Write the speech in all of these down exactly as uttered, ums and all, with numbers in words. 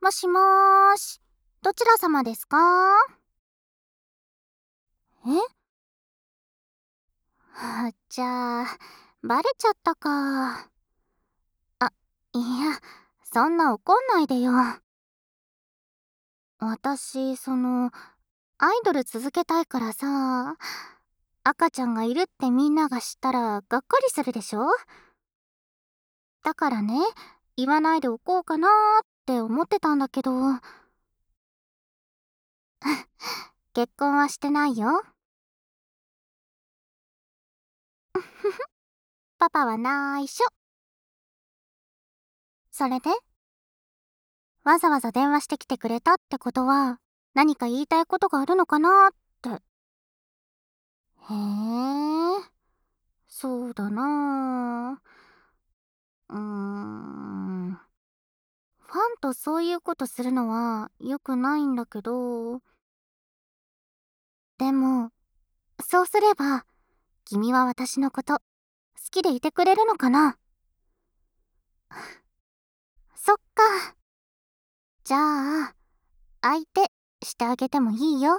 もしもーし、どちら様ですか？えはじゃあ、バレちゃったか。あ、いや、そんな怒んないでよ。私、その、アイドル続けたいからさ、赤ちゃんがいるってみんなが知ったらがっかりするでしょ？だからね、言わないでおこうかなーって思ってたんだけど、結婚はしてないよ。パパは内緒。それでわざわざ電話してきてくれたってことは、何か言いたいことがあるのかなって。へえ、そうだなあ。うーん。ファンとそういうことするのは良くないんだけど、でも、そうすれば、君は私のこと、好きでいてくれるのかな？そっか。じゃあ、相手してあげてもいいよ。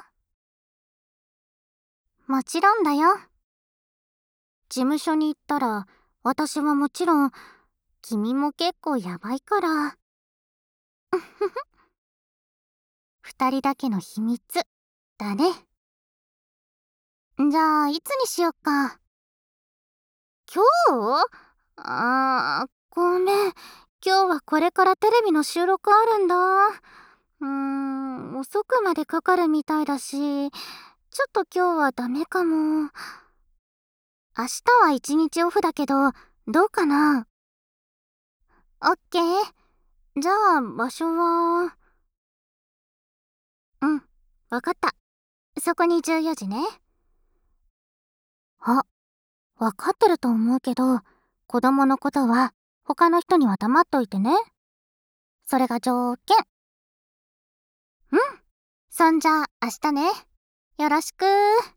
もちろんだよ。事務所に行ったら、私はもちろん、君も結構やばいから。二人だけの秘密だね。じゃあいつにしよっか。今日？あーごめん、今日はこれからテレビの収録あるんだ。うーん、遅くまでかかるみたいだし、ちょっと今日はダメかも。明日は一日オフだけど、どうかな？オッケー。じゃあ場所は、うん、わかった。そこにじゅうよじね。あ、わかってると思うけど、子供のことは他の人には黙っといてね。それが条件。うん。そんじゃあ明日ね。よろしくー。